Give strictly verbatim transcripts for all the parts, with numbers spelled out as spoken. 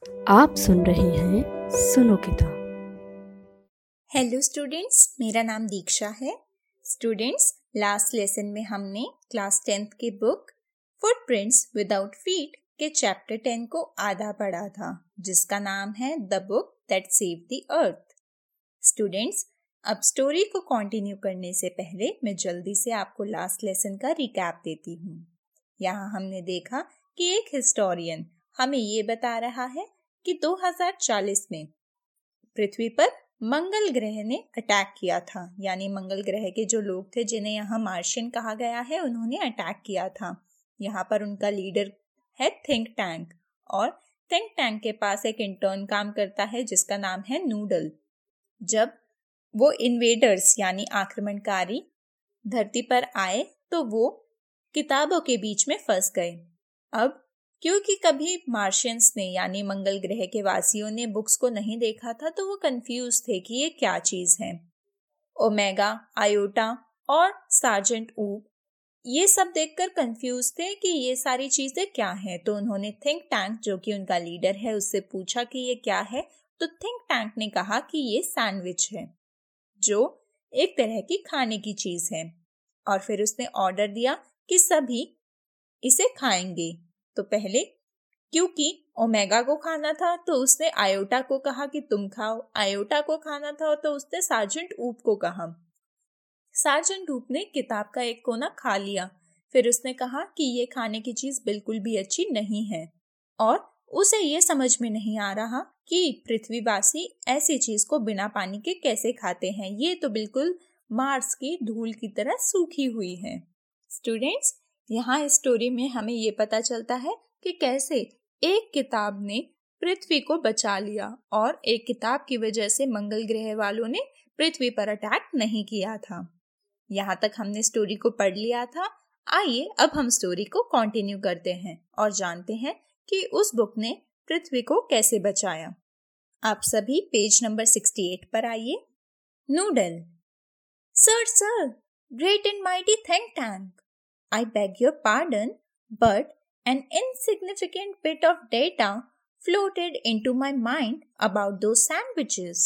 आप सुन रहे हैं सुनो किताब। हेलो स्टूडेंट्स, मेरा नाम दीक्षा है। स्टूडेंट्स, लास्ट लेसन में हमने क्लास टेंथ की बुक फुटप्रिंट्स विदाउट फीट के चैप्टर टेन को आधा पढ़ा था, जिसका नाम है the book that saved the earth. Students, अब स्टोरी को कंटिन्यू करने से पहले मैं जल्दी से आपको लास्ट लेसन का रिकैप देती हूँ। यहाँ हमने देखा कि एक हिस्टोरियन हमें ये बता रहा है कि दो हज़ार चालीस में पृथ्वी पर मंगल ग्रह ने अटैक किया था, यानी मंगल ग्रह के जो लोग थे जिन्हें यहाँ मार्शियन कहा गया है, उन्होंने अटैक किया था। यहाँ पर उनका लीडर है थिंक टैंक, और थिंक टैंक के पास एक इंटर्न काम करता है जिसका नाम है नूडल। जब वो इन्वेडर्स यानी आक्रमणकारी धरती पर आए तो वो किताबों के बीच में फंस गए। अब क्योंकि कभी मार्शियंस ने यानी मंगल ग्रह के वासियों ने बुक्स को नहीं देखा था, तो वो कंफ्यूज थे कि ये क्या चीज है। ओमेगा, आयोटा और सार्जेंट ऊब ये सब देखकर कंफ्यूज थे कि ये सारी चीजें क्या हैं। तो उन्होंने थिंक टैंक, जो कि उनका लीडर है, उससे पूछा कि ये क्या है। तो थिंक टैंक ने कहा कि ये सैंडविच है, जो एक तरह की खाने की चीज है, और फिर उसने ऑर्डर दिया कि सभी इसे खाएंगे। तो पहले क्योंकि ओमेगा को खाना था तो उसने आयोटा को कहा कि तुम खाओ, आयोटा को खाना था तो उसने सार्जेंट ऊब को कहा। सार्जेंट ऊब ने किताब का एक कोना खा लिया। फिर उसने कहा कि ये खाने की चीज बिल्कुल भी अच्छी नहीं है, और उसे ये समझ में नहीं आ रहा कि पृथ्वीवासी ऐसी चीज को बिना पानी के कैसे खाते हैं। ये तो बिल्कुल मार्स की धूल की तरह सूखी हुई है। स्टूडेंट्स, यहाँ इस स्टोरी में हमें ये पता चलता है कि कैसे एक किताब ने पृथ्वी को बचा लिया, और एक किताब की वजह से मंगल ग्रह वालों ने पृथ्वी पर अटैक नहीं किया था। यहाँ तक हमने स्टोरी को पढ़ लिया था। आइए अब हम स्टोरी को कंटिन्यू करते हैं और जानते हैं कि उस बुक ने पृथ्वी को कैसे बचाया। आप सभी पेज नंबर अड़सठ पर आइए। Noodle: sir sir, great and mighty think tank, I beg your pardon, but an insignificant bit of data floated into my mind about those sandwiches.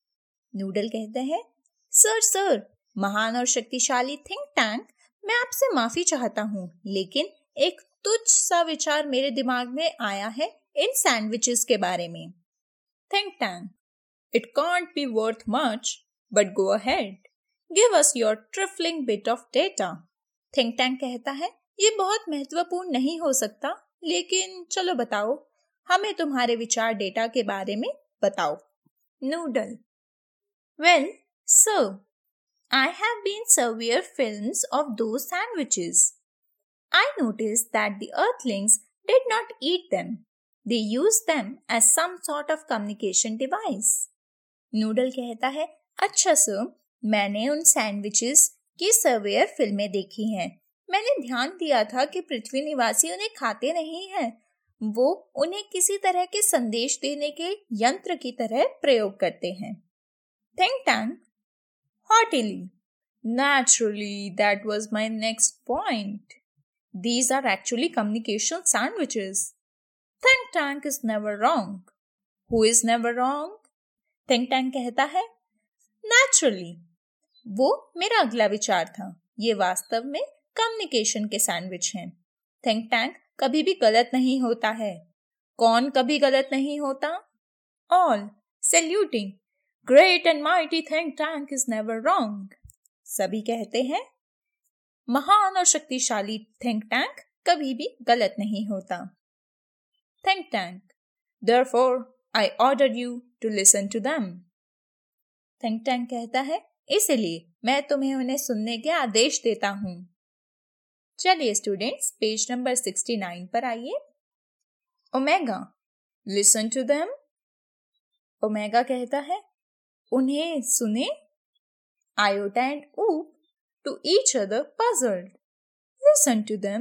Noodle कहते हैं, सर सर, महान और शक्तिशाली थिंक टैंक, मैं आपसे माफी चाहता हूँ, लेकिन एक तुच्छ सा विचार मेरे दिमाग में आया है इन सैंडविचेस के बारे में। Think Tank: It can't be worth much, but go ahead. Give us your trifling bit of data. Think Tank कहता है, ये बहुत महत्वपूर्ण नहीं हो सकता, लेकिन चलो बताओ, हमें तुम्हारे विचार डेटा के बारे में बताओ। Noodle: Well, sir, I have been surveyor films of those sandwiches. I noticed that the earthlings did not eat them. They used them as some sort of communication device. Noodle कहता है, अच्छा sir, मैंने उन sandwiches की surveyor फिल्में देखी हैं। मैंने ध्यान दिया था कि पृथ्वी निवासी उन्हें खाते नहीं हैं, वो उन्हें किसी तरह के संदेश देने के यंत्र की तरह प्रयोग करते हैं। Think Tank haughtily: Naturally, that was my next point. These are actually communication sandwiches. Think tank is never wrong. Who is never wrong? Think tank कहता है, Naturally, वो मेरा अगला विचार था। ये वास्तव में कम्युनिकेशन के सैंडविच हैं। थिंक टैंक कभी भी गलत नहीं होता है। कौन कभी गलत नहीं होता? All saluting, great and mighty think Tank is never wrong. सभी कहते हैं, महान और शक्तिशाली थिंक टैंक कभी भी गलत नहीं होता। Think Tank: Therefore, I order you to listen to them. Think Tank कहता है, इसलिए मैं तुम्हें उन्हें सुनने के आदेश देता हूँ। चलिए स्टूडेंट्स, पेज नंबर उनहत्तर पर आइए। Omega: listen to them. Omega कहता है, उन्हें सुने। Iota and Oop to each other puzzled, listen to them.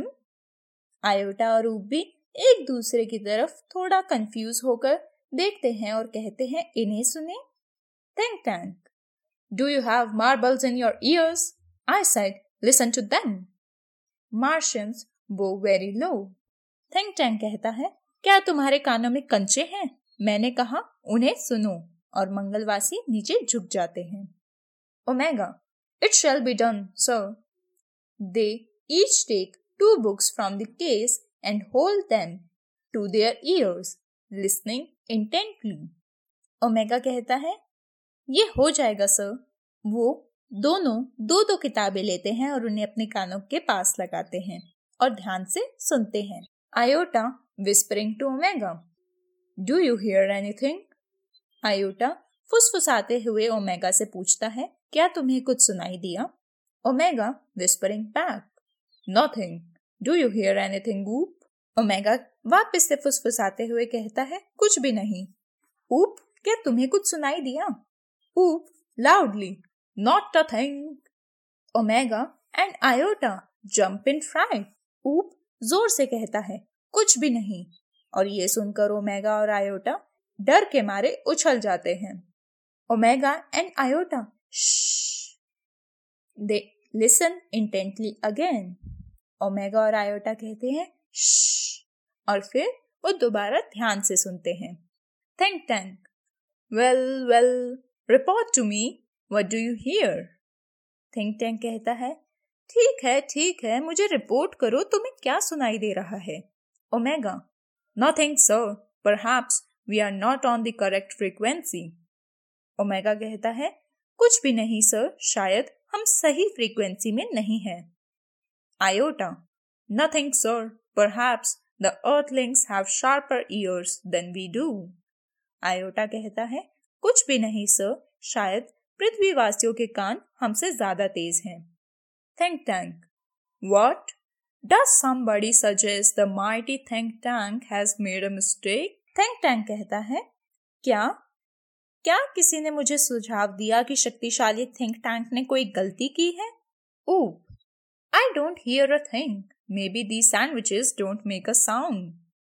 Iota और ऊब भी एक दूसरे की तरफ थोड़ा कंफ्यूज होकर देखते हैं और कहते हैं, इन्हें सुने। Think Tank: Do you have marbles in your ears? I said, listen to them. Martians bow very low. Think Tank कहता है, क्या तुम्हारे कानों में कंचे हैं? मैंने कहा उन्हें सुनो, और मंगलवासी नीचे झुक जाते हैं। Omega, it shall be done sir. They each take two books from the case and hold them to their ears, listening intently. Omega कहता है, ये हो जाएगा सर। वो दोनों दो दो किताबें लेते हैं और उन्हें अपने कानों के पास लगाते हैं और ध्यान से सुनते हैं। Iota whispering to Omega, Do you hear anything? Iota फुसफुसाते हुए ओमेगा से पूछता है, क्या तुम्हें कुछ सुनाई दिया? Omega whispering back, Nothing. Do you hear anything, Oop? Omega वापस से फुसफुसाते हुए कहता है, कुछ भी नहीं। ऊप, क्या तुम्हें कुछ सुनाई दिया? ऊप loudly, Not a thing. Omega and Iota jump in fright. ऊप जोर से कहता है, कुछ भी नहीं। और ये सुनकर ओमेगा और आयोटा डर के मारे उछल जाते हैं। Omega and Iota shh. They listen intently again. Omega और आयोटा कहते हैं shh, और फिर वो दोबारा ध्यान से सुनते हैं। Think tank. Well, well, report to me. What do you hear? Think tank कहता है, ठीक है ठीक है, मुझे रिपोर्ट करो, तुम्हें क्या सुनाई दे रहा है? Omega, Nothing, sir. Perhaps we are not on the correct frequency. Omega कहता है, कुछ भी नहीं सर, शायद हम सही फ्रीक्वेंसी में नहीं हैं। Iota, Nothing, sir. Perhaps the earthlings have sharper ears than we do. Iota कहता है, कुछ भी नहीं सर, शायद पृथ्वीवासियों के कान हमसे ज्यादा तेज हैं। Think tank. What? Does somebody suggest the mighty think tank has made a mistake? Think tank कहता है, क्या क्या किसी ने मुझे सुझाव दिया कि शक्तिशाली थिंक टैंक ने कोई गलती की है? Oop, I don't hear a thing. Maybe these sandwiches don't make a sound.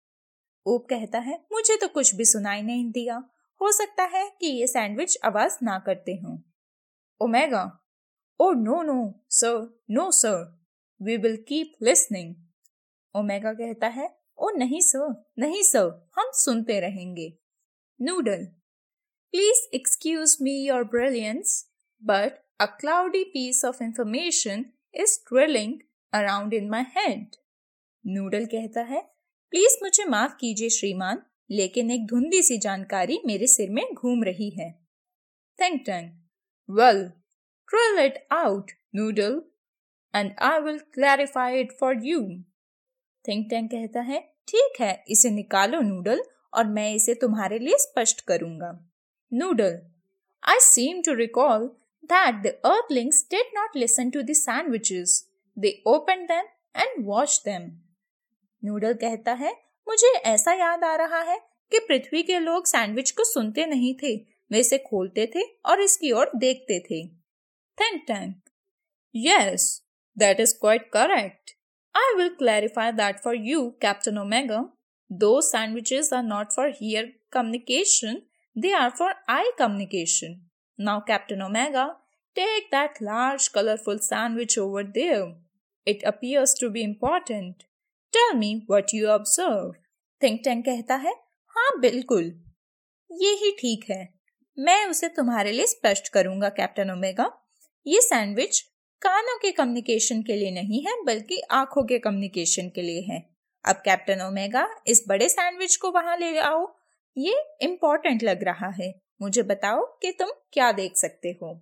Oop कहता है, मुझे तो कुछ भी सुनाई नहीं दिया, हो सकता है कि ये सैंडविच आवाज ना करते हों। Omega, Oh no no sir, no sir. We will keep listening. Omega कहता है, ओ नहीं सर, नहीं सर, हम सुनते रहेंगे। Noodle, Please excuse me your brilliance, but a cloudy piece of information is twirling around in my head. Noodle कहता है, please मुझे माफ कीजिए श्रीमान, लेकिन एक धुंधली सी जानकारी मेरे सिर में घूम रही है। Think tank. Well, trill it out, Noodle, and I will clarify it for you. Think tank कहता है, ठीक है, इसे निकालो नूडल, और मैं इसे तुम्हारे लिए स्पष्ट करूंगा। Noodle, I seem to recall that the earthlings did not listen to the sandwiches. They opened them and watched them. Noodle कहता है, मुझे ऐसा याद आ रहा है कि पृथ्वी के लोग सैंडविच को सुनते नहीं थे, वे इसे खोलते थे और इसकी ओर देखते थे। Think tank. Yes, that is quite correct. I will clarify that for you, Captain Omega. Those sandwiches are not for ear communication, they are for eye communication. Now, Captain Omega, take that large colorful sandwich over there. It appears to be important. Tell me what you observe. Think tank कहता है, हाँ बिल्कुल, ये ही ठीक है, मैं उसे तुम्हारे लिए स्पष्ट करूंगा कैप्टन ओमेगा। ये सैंडविच कानों के कम्युनिकेशन के लिए नहीं है, बल्कि आंखों के कम्युनिकेशन के लिए है। अब कैप्टन ओमेगा, इस बड़े सैंडविच को वहां ले आओ, ये इम्पोर्टेंट लग रहा है, मुझे बताओ कि तुम क्या देख सकते हो।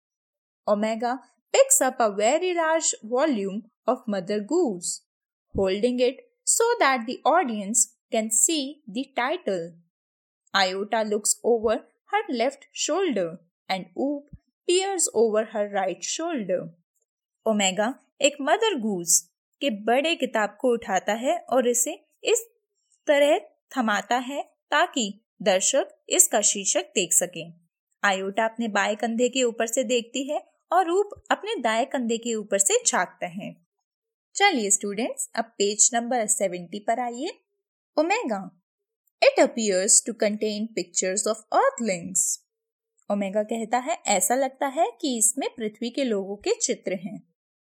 Omega picks up a very large volume of Mother Goose, holding it so that the audience can see the title. Iota looks over her left shoulder and Oop peers over her right shoulder. Omega एक Mother Goose के बड़े किताब को उठाता है और इसे इस तरह थमाता है ताकि दर्शक इसका शीर्षक देख सकें। आयोटा अपने बाएं कंधे के ऊपर से देखती है और ऊप अपने दाएं कंधे के ऊपर से झांकता है। चलिए स्टूडेंट्स, अब पेज नंबर सेवेंटी पर आइए। Omega, it appears to contain pictures of earthlings. Omega कहता है, ऐसा लगता है कि इसमें पृथ्वी के लोगों के चित्र हैं।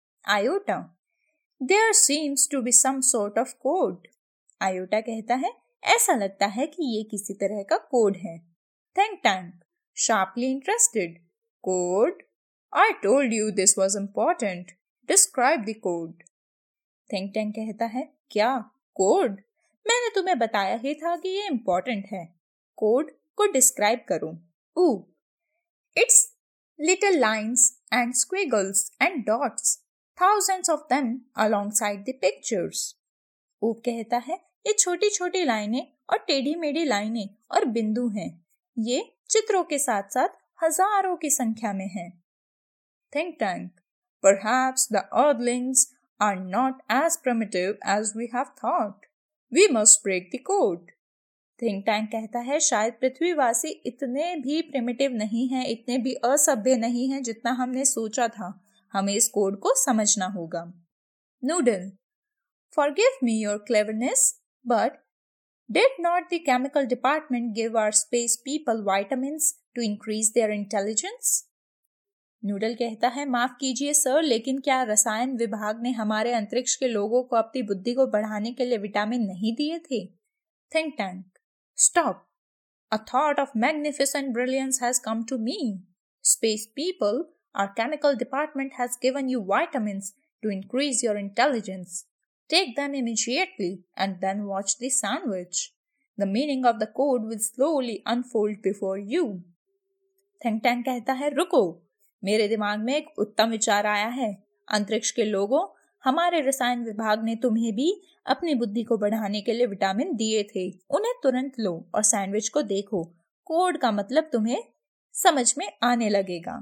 Iota, there seems to be some sort of code. Iota कहता है, ऐसा लगता है कि ये किसी तरह का कोड है। Think Tank sharply interested, code? I told you this was important. Describe the code. Think Tank कहता है, क्या कोड? मैंने तुम्हें बताया ही था कि ये इम्पोर्टेंट है। कोड को डिस्क्राइब करो। Ooh, it's little lines and squiggles and dots, thousands of them alongside the pictures. ऊप कहता है, ये छोटी छोटी लाइनें और टेढ़ी मेढ़ी लाइनें और बिंदु हैं। ये चित्रों के साथ साथ हजारों की संख्या में हैं। Think tank, perhaps the earthlings are not as primitive as we have thought. We must break the code. Think tank कहता है, शायद पृथ्वीवासी इतने भी प्रिमिटिव नहीं हैं, इतने भी असभ्य नहीं हैं जितना हमने सोचा था। हमें इस कोड को समझना होगा। Noodle, forgive me your cleverness, but did not the chemical department give our space people vitamins to increase their intelligence? Noodle कहता है, माफ कीजिए सर, लेकिन क्या रसायन विभाग ने हमारे अंतरिक्ष के लोगों को अपनी बुद्धि को बढ़ाने के लिए विटामिन नहीं दिए थे? Think Tank, stop, a thought of magnificent brilliance has come to me. Space people, our chemical department has given you vitamins to increase your intelligence. Take them immediately and then watch the sandwich. The meaning of the code will slowly unfold before you. Think Tank कहता है, रुको, मेरे दिमाग में एक उत्तम विचार आया है। अंतरिक्ष के लोगों, हमारे रसायन विभाग ने तुम्हें भी अपनी बुद्धि को बढ़ाने के लिए विटामिन दिए थे। उन्हें तुरंत लो और सैंडविच को देखो। कोड का मतलब तुम्हें समझ में आने लगेगा।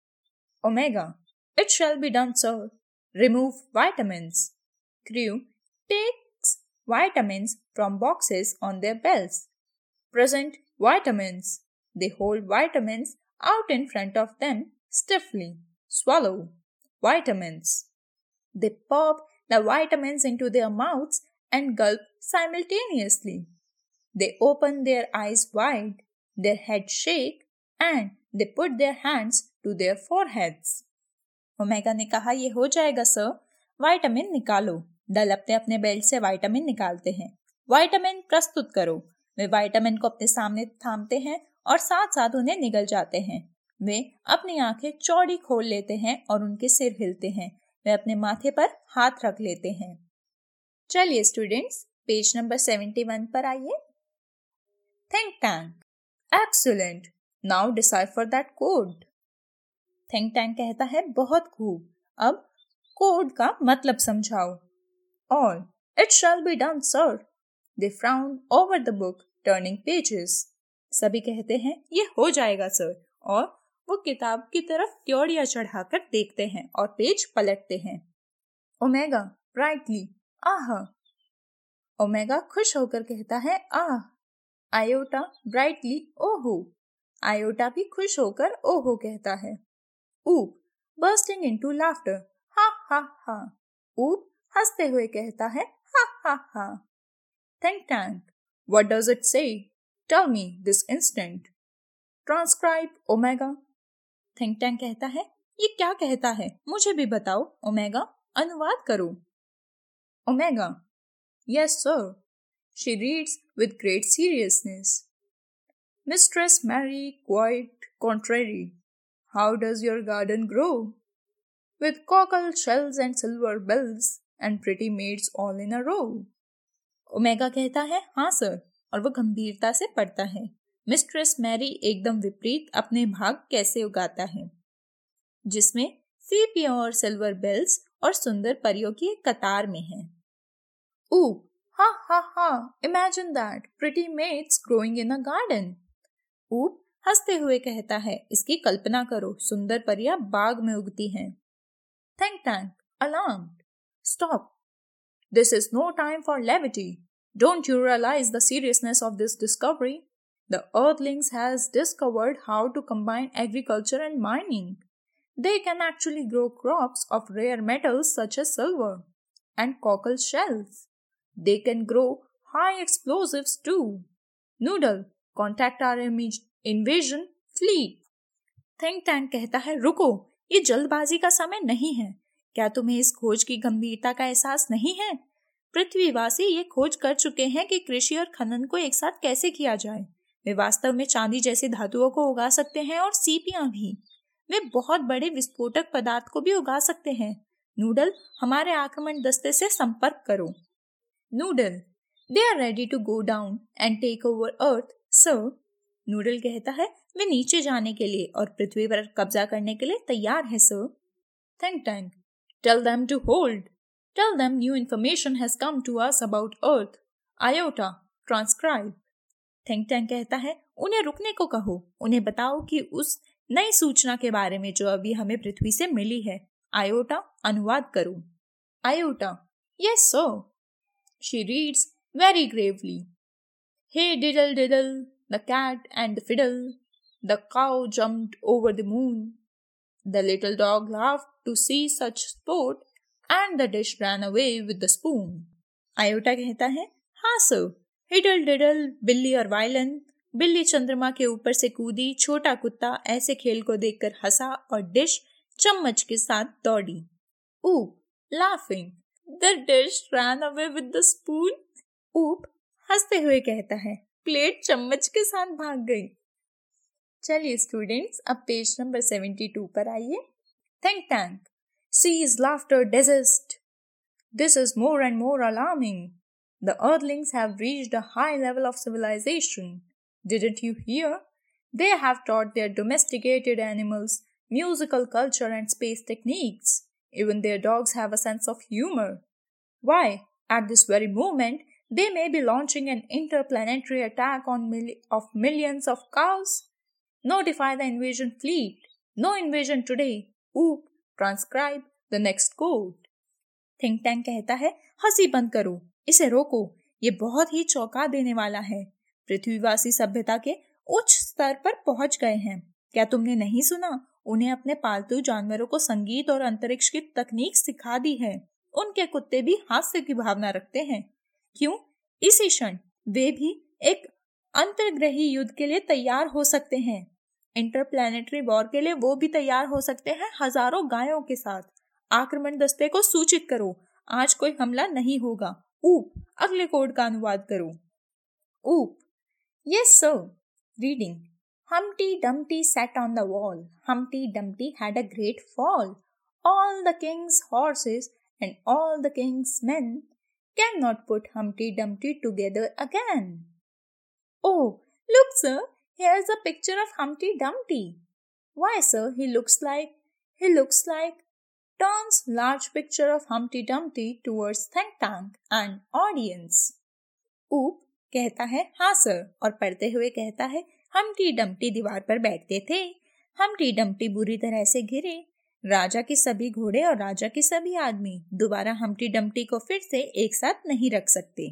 Omega, it shall be done sir. Remove vitamins. Crew takes vitamins from boxes on their belts. Present vitamins. They hold vitamins out in front of them stiffly. Swallow vitamins. They pop the vitamins into their mouths and gulp simultaneously. They open their eyes wide, their heads shake, and they put their hands to their foreheads. Omega ने कहा, ये हो जाएगा sir. Vitamin निकालो. डल अपने अपने belt से vitamin निकालते हैं. विटामिन प्रस्तुत करो. वे विटामिन को अपने सामने थामते हैं और साथ साथ उन्हें निगल जाते हैं. वे अपनी आंखें चौड़ी खोल लेते हैं और उनके सिर हिलते हैं. वे अपने माथे पर हाथ रख लेते हैं. चलिए students, page number seventy one पर आइए. Think Tank, excellent, now decipher that code. Think Tank कहता है, बहुत खूब, अब कोड का मतलब समझाओ. All, it shall be done sir. They frown over the book, turning pages. सभी कहते हैं, ये हो जाएगा सर, और वो किताब की तरफ त्योड़ियां चढ़ाकर देखते हैं और पेज पलटते हैं. ओमेगा ब्राइटली, आह. ओमेगा खुश होकर कहता है, आह. आयोटा ब्राइटली, ओहो. आयोटा भी खुश होकर ओहो कहता है. ऊप बर्स्टिंग इनटू लाफ्टर, हा हा हा. ऊप हंसते हुए कहता है, हा हा हा. Think Tank, what does it say? Tell me this instant. Transcribe Omega. Think Tank कहता है, ये क्या कहता है, मुझे भी बताओ. ओमेगा, अनुवाद करो. Omega, yes sir. She reads with great seriousness. Mistress Mary quite contrary, how does your garden grow? With cockle shells and silver bells and pretty maids all in a row. Omega कहता है, हाँ sir, और वो गंभीरता से पढ़ता है. Mistress Mary एकदम विपरीत अपने भाग कैसे उगाता है, जिसमें सीपियों और सिल्वर बेल्स और सुंदर परियों की एक कतार में है. ऊप, हा हा हा, imagine that, pretty maids growing in a garden. Oop हंसते हुए कहता है, इसकी कल्पना करो, सुंदर परियां बाग में उगती हैं. Think tank, alarmed. Stop. This is no time for levity. Don't you realize the seriousness of this discovery? The Earthlings has discovered how to combine agriculture and mining. They can actually grow crops of rare metals such as silver and cockle shells. They can grow high explosives too. Noodle, contact our invasion fleet. Think tank कहता है, रुको, ये जल्दबाजी का समय नहीं है. क्या तुम्हें इस खोज की गंभीरता का एहसास नहीं है? पृथ्वीवासी ये खोज कर चुके हैं कि कृषि और खनन को एक साथ कैसे किया जाए। वे वास्तव में चांदी जैसी धातुओं को उगा सकते हैं और सीपियां भी। वे बहुत बड़े विस्फोटक पदार्थ को भी उगा सकते हैं। नूडल, हमारे आक्रमण दस्ते से संपर्क करो। Noodle, they are ready to go down and take over Earth sir. Noodle कहता है, वे नीचे जाने के लिए और पृथ्वी पर कब्जा करने के लिए तैयार है sir. Think Tank, tell them to hold, tell them new information has come to us about Earth. Iota, transcribe. Think Tank कहता है, उन्हें रुकने को कहो, उन्हें बताओ कि उस नई सूचना के बारे में जो अभी हमें पृथ्वी से मिली है। आयोटा, अनुवाद करो। Iota, yes sir. She reads very gravely. Hey diddle diddle, the cat and the fiddle, the cow jumped over the moon. The little dog laughed to see such sport, and the dish ran away with the spoon. Iota कहता है, हाँ sir. हिडल डिडल, बिल्ली और violin. बिल्ली चंद्रमा के ऊपर से कूदी, छोटा कुत्ता ऐसे खेल को देखकर हंसा और डिश चम्मच के साथ दौड़ी। ऊप, laughing, the dish ran away with the spoon. ऊप हंसते हुए कहता है, प्लेट चम्मच के साथ भाग गई। चलिए स्टूडेंट्स, अब पेज नंबर बहत्तर पर आइए। Think Tank, cease laughter desist, this is more and more alarming, the earthlings have reached a high level of civilisation, didn't you hear, they have taught their domesticated animals musical culture and space techniques, even their dogs have a sense of humour, why at this very moment they may be launching an interplanetary attack on mil- of millions of cows. Notify the invasion fleet. No invasion today. Oop, transcribe the next code. Think Tank कहता है, हंसी बंद करो, इसे रोको, ये बहुत ही चौंका देने वाला है। पृथ्वीवासी सभ्यता के उच्च स्तर पर पहुंच गए हैं। क्या तुमने नहीं सुना? उन्हें अपने पालतू जानवरों को संगीत और अंतरिक्ष की तकनीक सिखा दी है। उनके कुत्ते भी हास्य की भावना रखते हैं। क्यों? इसी क्षण वे भी एक अंतर्ग्रही युद्ध के लिए तैयार हो सकते हैं। इंटरप्लैनेटरी वॉर के लिए वो भी तैयार हो सकते हैं, हजारों गायों के साथ। आक्रमण दस्ते को सूचित करो, आज कोई हमला नहीं होगा। ऊप, अगले कोड का अनुवाद करो। Oop, yes sir. Reading, Humpty Dumpty sat on the wall. Humpty Dumpty had a great fall. All the king's horses and all the king's men cannot put Humpty Dumpty together again. Oh, look, sir, here's a picture of Humpty Dumpty. Why, sir, he looks like, he looks like, turns large picture of Humpty Dumpty towards Think Tank and audience. Oop कहता है, हाँ sir, और पढ़ते हुए कहता है, Humpty Dumpty दीवार पर बैठते थे। Humpty Dumpty बुरी तरह से गिरे। राजा के सभी घोड़े और राजा के सभी आदमी दोबारा हम्प्टी डम्प्टी को फिर से एक साथ नहीं रख सकते।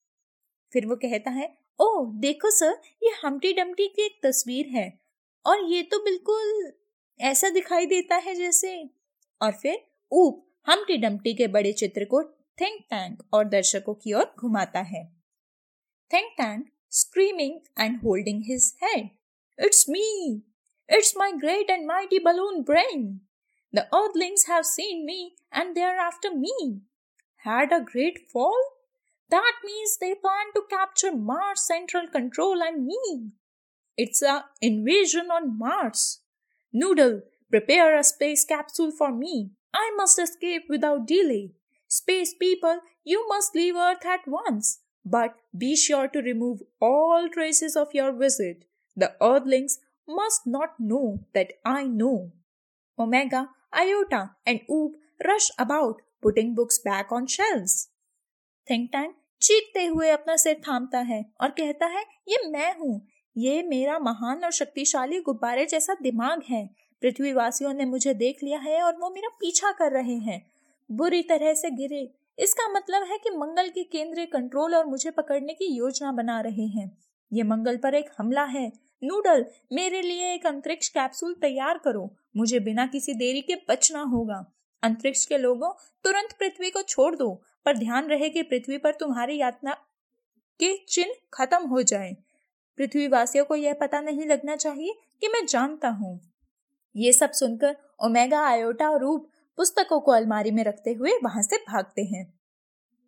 फिर वो कहता है, ओह देखो सर, ये हम्प्टी डम्प्टी की एक तस्वीर है और ये तो बिल्कुल ऐसा दिखाई देता है जैसे। और फिर ऊप हम्प्टी डम्प्टी के बड़े चित्र को थिंक टैंक और दर्शकों की ओर घुमाता है। Think Tank screaming and holding his head. It's me! It's my great and mighty balloon brain! The earthlings have seen me and they're after me. Had a great fall? That means they plan to capture Mars Central Control and me. It's an invasion on Mars. Noodle, prepare a space capsule for me. I must escape without delay. Space people, you must leave Earth at once. But be sure to remove all traces of your visit. The earthlings must not know that I know. Omega, Iota, and Oop rush about, putting books back on shelves. Think Tank चीखते हुए अपना सिर थामता है और कहता है, ये मैं हूँ, ये मेरा महान और शक्तिशाली गुब्बारे जैसा दिमाग है। पृथ्वीवासियों ने मुझे देख लिया है और वो मेरा पीछा कर रहे हैं। बुरी तरह से गिरे, इसका मतलब है कि मंगल के केंद्रीय कंट्रोल और मुझे पकड़ने की योजना बना रहे हैं। ये मंगल पर एक हमला है। नूडल, मेरे लिए एक अंतरिक्ष कैप्सूल तैयार करो, मुझे बिना किसी देरी के बचना होगा। अंतरिक्ष के लोगों, तुरंत पृथ्वी को छोड़ दो, पर ध्यान रहे कि पृथ्वी पर तुम्हारी यातना के चिन्ह खत्म हो जाएं। पृथ्वीवासियों को यह पता नहीं लगना चाहिए कि मैं जानता हूँ। ये सब सुनकर ओमेगा, आयोटा और ऊप पुस्तकों को अलमारी में रखते हुए वहां से भागते हैं।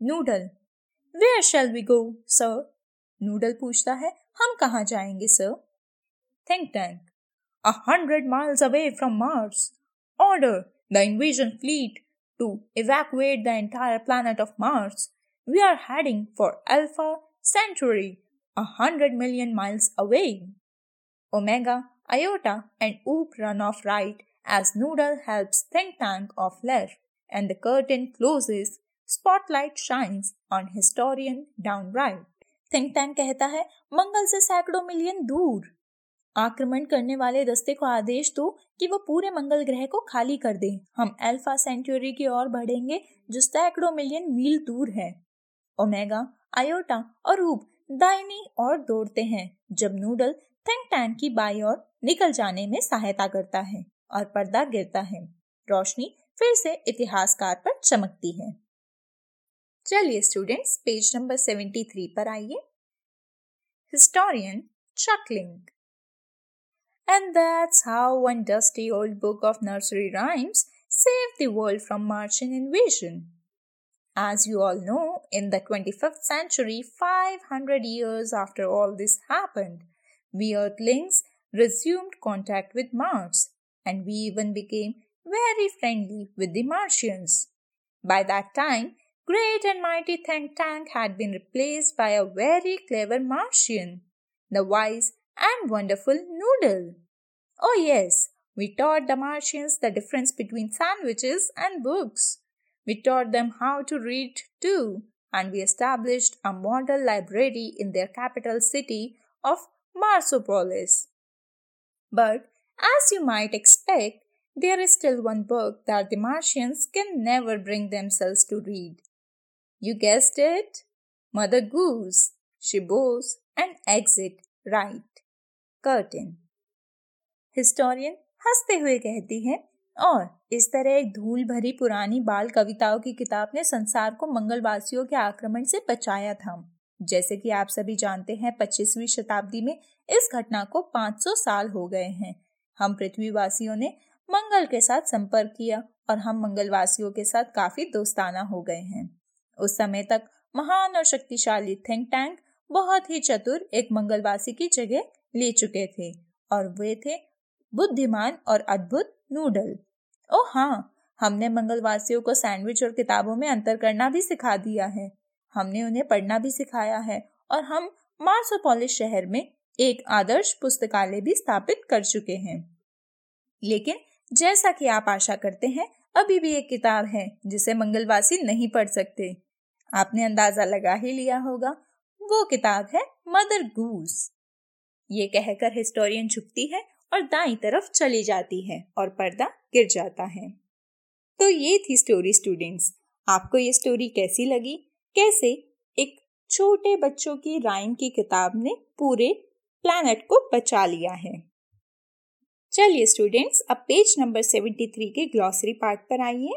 Noodle, Where shall we go, sir? Noodle पूछता है, हम कहाँ जाएंगे सर? Think tank, A hundred miles away from Mars. Order the invasion fleet to evacuate the entire planet of Mars. We are heading for Alpha Centauri, a hundred million miles away. Omega, Iota, and Oop run off right as Noodle helps Think Tank off left, and the curtain closes. Spotlight shines on historian down right. Think Tank कहता है, मंगल से सैकड़ों million दूर आक्रमण करने वाले दस्ते को आदेश दो कि वो पूरे मंगल ग्रह को खाली कर दें। हम अल्फा सेंचुरी की ओर बढ़ेंगे जो सैकड़ों मिलियन मील दूर है। ओमेगा, आयोटा और ऊप दाहिनी ओर दौड़ते हैं जब नूडल थिंक टैंक की बाईं ओर निकल जाने में सहायता करता है और पर्दा गिरता है। रोशनी फिर से इतिहासकार पर चमकती है। चलिए students, page number seventy three पर आइए। Historian chuckling. And that's how one dusty old book of nursery rhymes saved the world from Martian invasion. As you all know, in the twenty-fifth century, five hundred years after all this happened, we Earthlings resumed contact with Mars, and we even became very friendly with the Martians. By that time, great and mighty Think Tank had been replaced by a very clever Martian, the wise and wonderful Noodle. Oh yes, we taught the Martians the difference between sandwiches and books. We taught them how to read too, and we established a model library in their capital city of Marsopolis. But as you might expect, there is still one book that the Martians can never bring themselves to read. You guessed it, Mother Goose. She bows and exit right. Curtain. Historian हंसते हुए कहती है, और इस तरह एक धूल भरी पुरानी बाल कविताओं की किताब ने संसार को मंगलवासियों के आक्रमण से बचाया था। जैसे कि आप सभी जानते हैं, पच्चीसवीं शताब्दी में इस घटना को पाँच सौ साल हो गए हैं। हम पृथ्वीवासियों ने मंगल के साथ संपर्क किया और हम मंगलवासियों के साथ काफी दोस्ताना हो गए हैं। उस समय तक महान और शक्तिशाली थिंक टैंक बहुत ही चतुर एक मंगलवासी की जगह ले चुके थे, और वे थे बुद्धिमान और अद्भुत नूडल। ओ हाँ, हमने मंगलवासियों को सैंडविच और किताबों में अंतर करना भी सिखा दिया है। हमने उन्हें पढ़ना भी सिखाया है और हम मार्सोपोलिस शहर में एक आदर्श पुस्तकालय भी स्थापित कर चुके हैं। लेकिन जैसा कि आप आशा करते हैं, अभी भी एक किताब है जिसे मंगलवासी नहीं पढ़ सकते। आपने अंदाजा लगा ही लिया होगा, वो किताब है मदर गूस। ये कहकर हिस्टोरियन झुकती है और दाईं तरफ चली जाती है और पर्दा गिर जाता है। तो ये थी स्टोरी स्टूडेंट्स। आपको ये स्टोरी कैसी लगी? कैसे एक छोटे बच्चों की राइम की किताब ने पूरे प्लैनेट को बचा लिया है। चलिए स्टूडेंट्स, अब पेज नंबर सेवेंटी थ्री के ग्लॉसरी पार्ट पर आइए।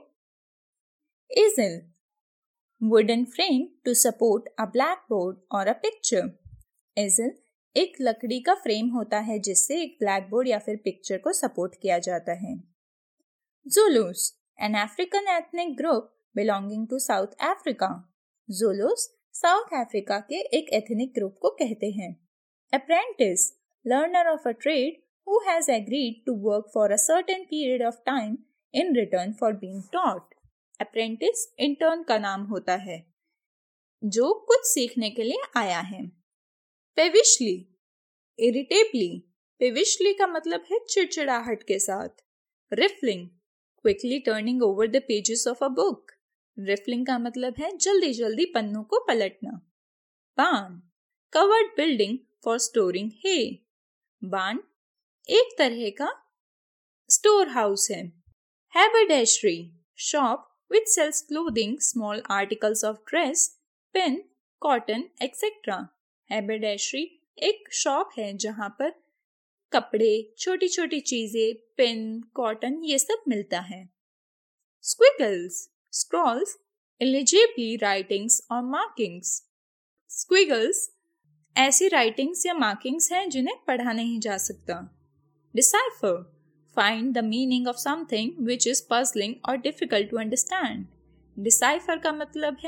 Easel, wooden frame to support a blackboard or a picture. Easel एक लकड़ी का फ्रेम होता है जिससे एक ब्लैकबोर्ड या फिर पिक्चर को सपोर्ट किया जाता है। Zulus, an African ethnic group belonging to South Africa. Zulus South Africa के एक एथनिक ग्रुप को कहते हैं। Apprentice, learner of a trade who has agreed to work for a certain period of time in return for being taught. Apprentice intern का नाम होता है जो कुछ सीखने के लिए आया है। Pevishly, irritably. Pevishly का मतलब है चिड़चिड़ाहट के साथ। Riffling, quickly turning over the pages of a book. Riffling का मतलब है जल्दी जल्दी पन्नों को पलटना। Barn, covered building for storing hay. Barn एक तरह का स्टोर हाउस है। Haberdashery, shop which sells clothing, small articles of dress, pen, cotton, et cetera. Haberdashery एक शॉप है जहाँ पर कपड़े, छोटी छोटी चीजें, पेन, कॉटन ये सब मिलता है। Squiggles, scrawls, illegibly writings or markings. Squiggles ऐसी राइटिंग्स या मार्किंग्स हैं जिन्हें पढ़ा नहीं जा सकता। Decipher, find the meaning of something which is puzzling or difficult to understand. Decipher का मतलब है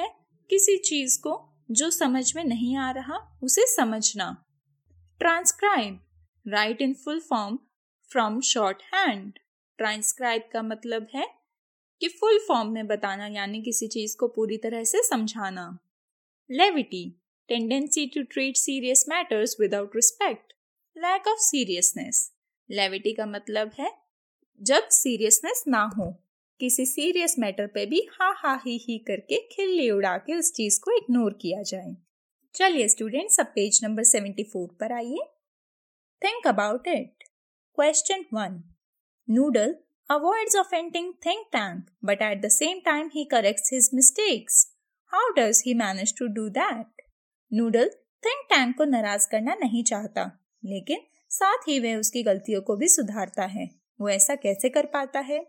किसी चीज को जो समझ में नहीं आ रहा उसे समझना। Transcribe, write in full form from shorthand. Transcribe का मतलब है कि फुल फॉर्म में बताना, यानी किसी चीज को पूरी तरह से समझाना। Levity, tendency to treat serious matters without respect. Lack of seriousness, levity का मतलब है जब सीरियसनेस ना हो, किसी सीरियस मैटर पे भी हा हा ही ही करके खिल्ली उड़ा के उस चीज को इग्नोर किया जाए। चलिए स्टूडेंट्स, अब पेज नंबर सेवेंटी फोर पर आइए। Think about it. Question one, Noodle avoids offending think tank, but at the same time he corrects his mistakes. How does he manage to do that? Noodle think tank को नाराज करना नहीं चाहता, लेकिन साथ ही वह उसकी गलतियों को भी सुधारता है। वो ऐसा कैसे कर पाता है?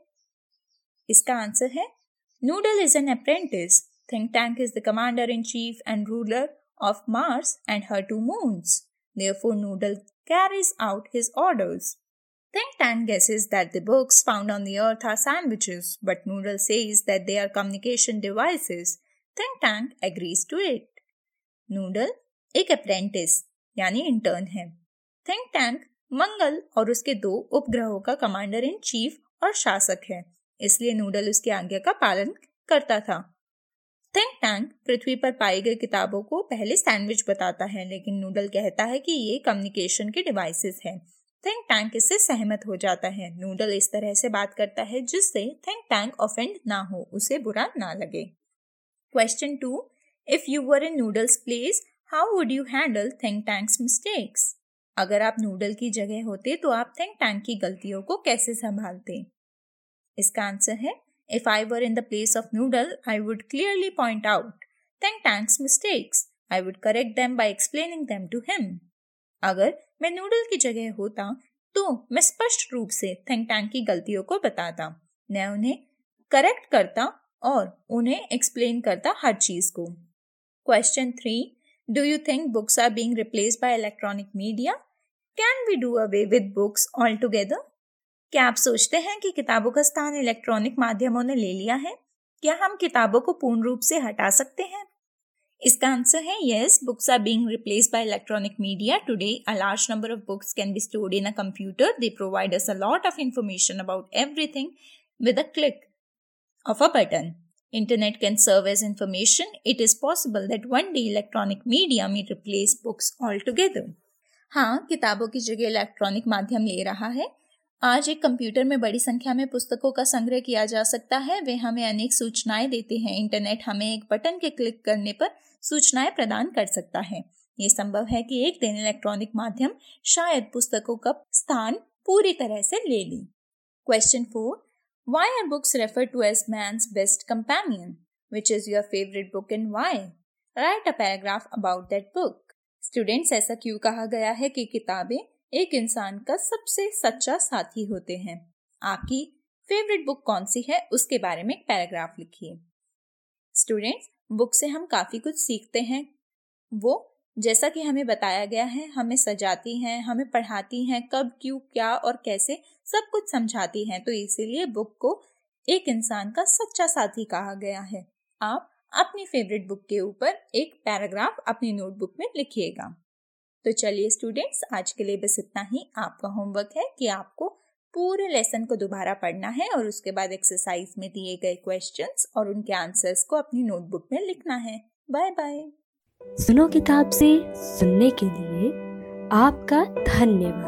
इसका आंसर है, Noodle is an apprentice. Think tank is the commander in chief and ruler of Mars and her two moons. Therefore, Noodle carries out his orders. Think tank guesses that the books found on the earth are sandwiches, but Noodle says that they are communication devices. Think tank agrees to it. Noodle एक apprentice यानी intern है। Think tank मंगल और उसके दो उपग्रहों का commander in chief और शासक है, इसलिए नूडल उसकी आज्ञा का पालन करता था। थिंक टैंक पृथ्वी पर पाई गई किताबों को पहले सैंडविच बताता है, लेकिन नूडल कहता है कि ये कम्युनिकेशन के डिवाइसेस हैं। थिंक टैंक इससे सहमत हो जाता है। नूडल इस तरह से बात करता है जिससे थिंक टैंक ऑफेंड ना हो, उसे बुरा ना लगे। Question two, if you were in noodles place how would you handle think tanks mistakes? अगर आप नूडल की जगह होते तो आप थिंक टैंक की गलतियों को कैसे संभालते? इसका आंसर है, if I were in the place of Noodle, I would clearly point out think tank's mistakes. I would correct them by explaining them to him. अगर मैं नूडल की जगह होता तो मैं स्पष्ट रूप से थिंक टैंक की गलतियों को बताता, मैं उन्हें करेक्ट करता और उन्हें एक्सप्लेन करता हर चीज को। Question three, do you think books are being replaced by electronic media? Can we do away with books altogether? क्या आप सोचते हैं कि किताबों का स्थान इलेक्ट्रॉनिक माध्यमों ने ले लिया है? क्या हम किताबों को पूर्ण रूप से हटा सकते हैं? इसका आंसर है yes, books are being replaced by electronic media today. A large number of books can be stored in a computer. They provide us a lot of information about everything with a click of a button. Internet can serve as information. It is possible that one day electronic media may replace books altogether. हाँ, किताबों की जगह electronic माध्यम ले रहा है। आज एक कंप्यूटर में बड़ी संख्या में पुस्तकों का संग्रह किया जा सकता है। वे हमें अनेक सूचनाएं देते हैं। इंटरनेट हमें एक बटन के क्लिक करने पर सूचनाएं प्रदान कर सकता है। ये संभव है कि एक दिन इलेक्ट्रॉनिक माध्यम शायद पुस्तकों का स्थान पूरी तरह से ले ले। Question four, why are books referred to as man's best companion? Which is your favorite book and why? Write a paragraph about that book. Students, ऐसा क्यों कहा गया है कि किताबें एक इंसान का सबसे सच्चा साथी होते हैं? आपकी फेवरेट बुक कौन सी है उसके बारे में एक पैराग्राफ लिखिए। स्टूडेंट्स, बुक से हम काफी कुछ सीखते हैं। वो जैसा कि हमें बताया गया है, हमें सजाती हैं, हमें पढ़ाती हैं, कब, क्यों, क्या और कैसे सब कुछ समझाती हैं। तो इसीलिए बुक को एक इंसान का सच्चा साथी कहा गया है। आप अपनी फेवरेट बुक के ऊपर एक पैराग्राफ अपनी नोटबुक में लिखिएगा। तो चलिए स्टूडेंट्स, आज के लिए बस इतना ही। आपका होमवर्क है कि आपको पूरे लेसन को दोबारा पढ़ना है और उसके बाद एक्सरसाइज में दिए गए क्वेश्चंस और उनके आंसर्स को अपनी नोटबुक में लिखना है। Bye bye. सुनो किताब से सुनने के लिए आपका धन्यवाद।